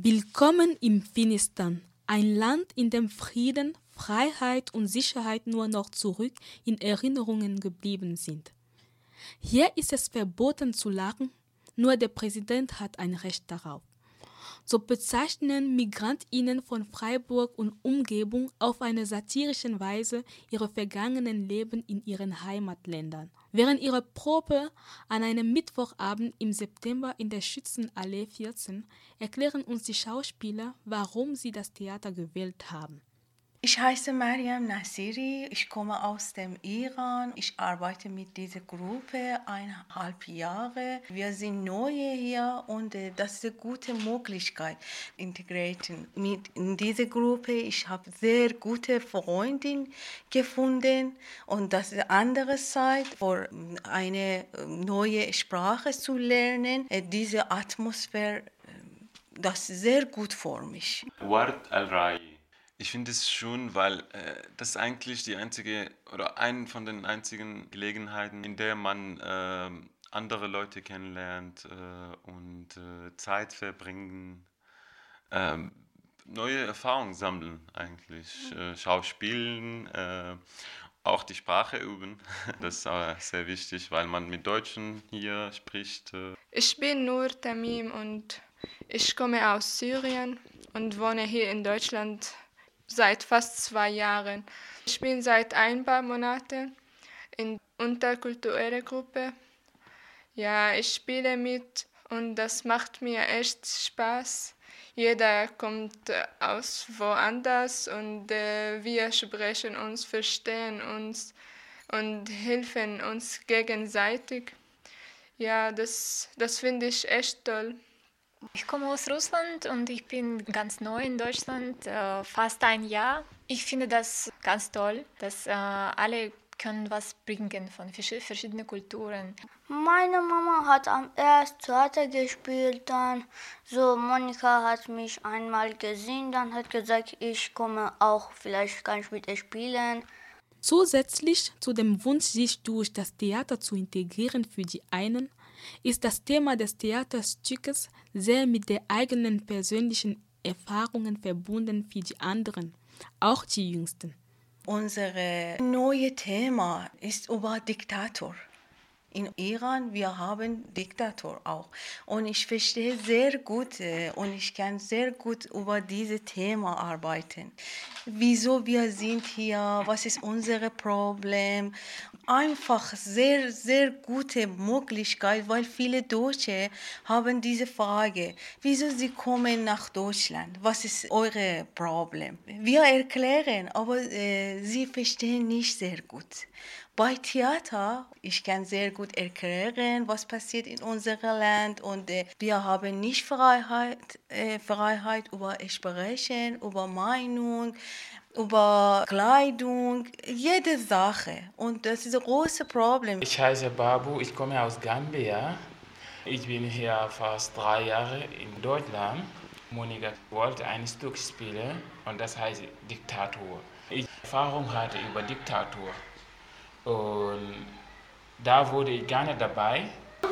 Willkommen im Finistan, ein Land, in dem Frieden, Freiheit und Sicherheit nur noch zurück in Erinnerungen geblieben sind. Hier ist es verboten zu lachen, nur der Präsident hat ein Recht darauf. So bezeichnen MigrantInnen von Freiburg und Umgebung auf eine satirische Weise ihre vergangenen Leben in ihren Heimatländern. Während ihrer Probe an einem Mittwochabend im September in der Schützenallee 14 erklären uns die Schauspieler, warum sie das Theater gewählt haben. Ich heiße Mariam Nasiri, ich komme aus dem Iran. Ich arbeite mit dieser Gruppe 1,5 Jahre. Wir sind Neue hier und das ist eine gute Möglichkeit, integrieren mit in diese Gruppe. Ich habe sehr gute Freundin gefunden und das ist eine andere Zeit, für eine neue Sprache zu lernen. Diese Atmosphäre, das ist sehr gut für mich. Ward Al-Rai. Ich finde es schon, weil das ist eigentlich die einzige oder eine von den einzigen Gelegenheiten, in der man andere Leute kennenlernt und Zeit verbringen, neue Erfahrungen sammeln eigentlich, Schauspielen, auch die Sprache üben. Das ist sehr wichtig, weil man mit Deutschen hier spricht. Ich bin Nur Tamim und ich komme aus Syrien und wohne hier in Deutschland seit fast 2 Jahren. Ich bin seit ein paar Monaten in interkulturelle Gruppe. Ja, ich spiele mit und das macht mir echt Spaß. Jeder kommt aus woanders und wir sprechen uns, verstehen uns und helfen uns gegenseitig. Ja, das finde ich echt toll. Ich komme aus Russland und ich bin ganz neu in Deutschland, fast ein Jahr. Ich finde das ganz toll, dass alle können was bringen von verschiedenen Kulturen. Meine Mama hat erst Theater gespielt, dann so Monika hat mich einmal gesehen, dann hat gesagt, ich komme auch, vielleicht kann ich mit ihr spielen. Zusätzlich zu dem Wunsch, sich durch das Theater zu integrieren für die einen, ist das Thema des Theaterstückes sehr mit den eigenen persönlichen Erfahrungen verbunden für die anderen, auch die Jüngsten. Unser neues Thema ist über Diktator. In Iran, wir haben Diktator auch. Und ich verstehe sehr gut und ich kann sehr gut über dieses Thema arbeiten. Wieso wir sind hier, was ist unser Problem? Einfach sehr, sehr gute Möglichkeit, weil viele Deutsche haben diese Frage. Wieso sie kommen nach Deutschland? Was ist euer Problem? Wir erklären, aber sie verstehen nicht sehr gut. Bei Theater, ich kann sehr gut erklären, was passiert in unserem Land und wir haben nicht Freiheit über Sprechen, über Meinung, über Kleidung, jede Sache. Und das ist ein großes Problem. Ich heiße Babu, ich komme aus Gambia. Ich bin hier fast 3 Jahre in Deutschland. Monika wollte ein Stück spielen und das heißt Diktator. Ich Erfahrung hatte über Diktator. Und da wurde ich gerne dabei.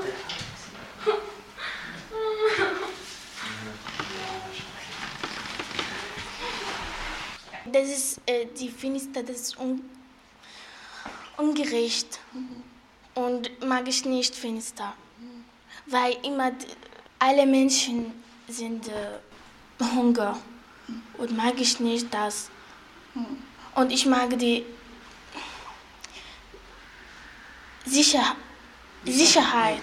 Das ist die Finster, das ist ungerecht und mag ich nicht Finster, weil immer alle Menschen sind Hunger und mag ich nicht das. Und ich mag die Sicherheit.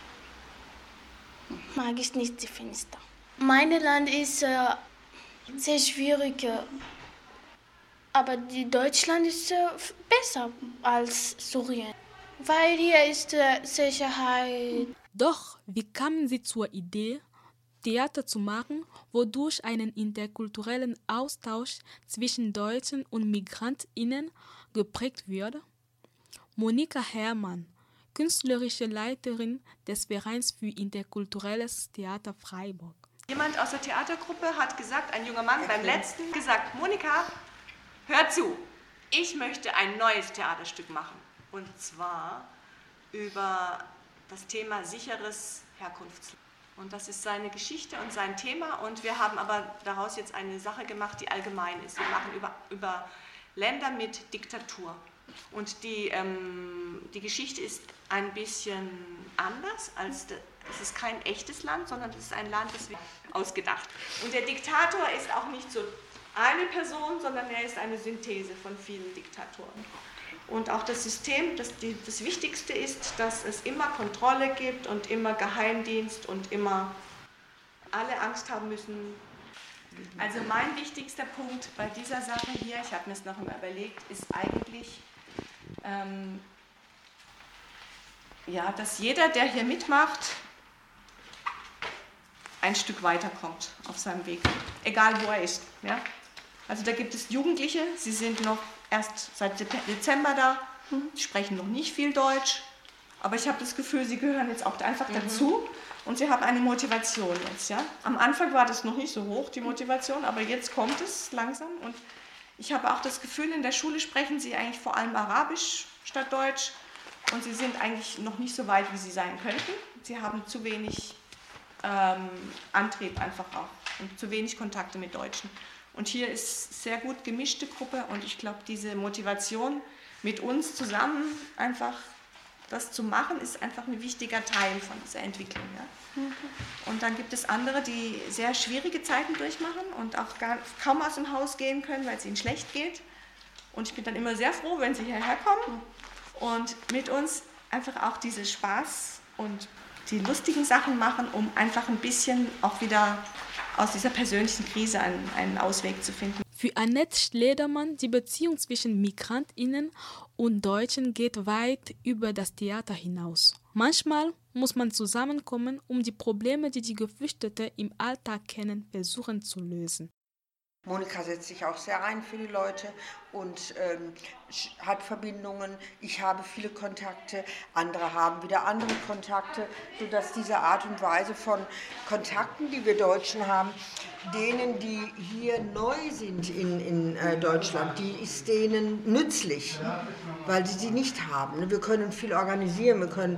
Mag ich nicht die Finster. Mein Land ist sehr schwierig, aber Deutschland ist besser als Syrien, weil hier ist Sicherheit. Doch wie kamen sie zur Idee, Theater zu machen, wodurch einen interkulturellen Austausch zwischen Deutschen und MigrantInnen geprägt würde? Monika Herrmann, künstlerische Leiterin des Vereins für interkulturelles Theater Freiburg. Jemand aus der Theatergruppe hat gesagt, ein junger Mann beim letzten gesagt, Monika, hör zu, ich möchte ein neues Theaterstück machen. Und zwar über das Thema sicheres Herkunftsland. Und das ist seine Geschichte und sein Thema. Und wir haben aber daraus jetzt eine Sache gemacht, die allgemein ist. Wir machen über Länder mit Diktatur. Und die Geschichte ist ein bisschen anders. Es ist kein echtes Land, sondern es ist ein Land, das wird ausgedacht. Und der Diktator ist auch nicht so eine Person, sondern er ist eine Synthese von vielen Diktatoren. Und auch das System, das Wichtigste ist, dass es immer Kontrolle gibt und immer Geheimdienst und immer alle Angst haben müssen. Also mein wichtigster Punkt bei dieser Sache hier, ich habe mir es noch mal überlegt, ist eigentlich, dass jeder, der hier mitmacht, ein Stück weiterkommt auf seinem Weg, egal wo er ist. Ja? Also da gibt es Jugendliche, sie sind noch erst seit Dezember da, sie sprechen noch nicht viel Deutsch, aber ich habe das Gefühl, sie gehören jetzt auch einfach dazu und sie haben eine Motivation jetzt. Ja? Am Anfang war das noch nicht so hoch, die Motivation, aber jetzt kommt es langsam und ich habe auch das Gefühl, in der Schule sprechen sie eigentlich vor allem Arabisch statt Deutsch und sie sind eigentlich noch nicht so weit, wie sie sein könnten. Sie haben zu wenig Antrieb einfach auch und zu wenig Kontakte mit Deutschen. Und hier ist sehr gut gemischte Gruppe und ich glaube, diese Motivation mit uns zusammen einfach das zu machen, ist einfach ein wichtiger Teil von dieser Entwicklung. Ja? Und dann gibt es andere, die sehr schwierige Zeiten durchmachen und auch kaum aus dem Haus gehen können, weil es ihnen schlecht geht. Und ich bin dann immer sehr froh, wenn sie hierher kommen und mit uns einfach auch diese Spaß und die lustigen Sachen machen, um einfach ein bisschen auch wieder aus dieser persönlichen Krise einen Ausweg zu finden. Für Annette Schledermann, die Beziehung zwischen MigrantInnen und Deutschen geht weit über das Theater hinaus. Manchmal muss man zusammenkommen, um die Probleme, die die Geflüchteten im Alltag kennen, versuchen zu lösen. Monika setzt sich auch sehr ein für die Leute und hat Verbindungen. Ich habe viele Kontakte, andere haben wieder andere Kontakte, sodass diese Art und Weise von Kontakten, die wir Deutschen haben, denen, die hier neu sind in Deutschland, die ist denen nützlich, weil sie nicht haben. Wir können viel organisieren, wir können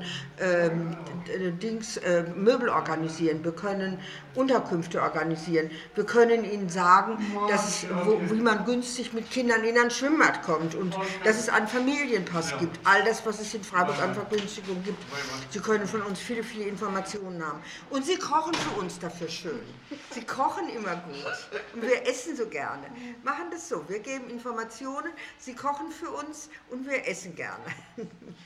Möbel organisieren, wir können Unterkünfte organisieren, wir können ihnen sagen, wie man günstig mit Kindern in ein Schwimmbad kommt und dass es einen Familienpass gibt. All das, was es in Freiburg an Vergünstigung gibt. Sie können von uns viele, viele Informationen haben. Und sie kochen für uns dafür schön. Sie kochen immer gut. Und wir essen so gerne. Machen das so. Wir geben Informationen, sie kochen für uns und wir essen gerne.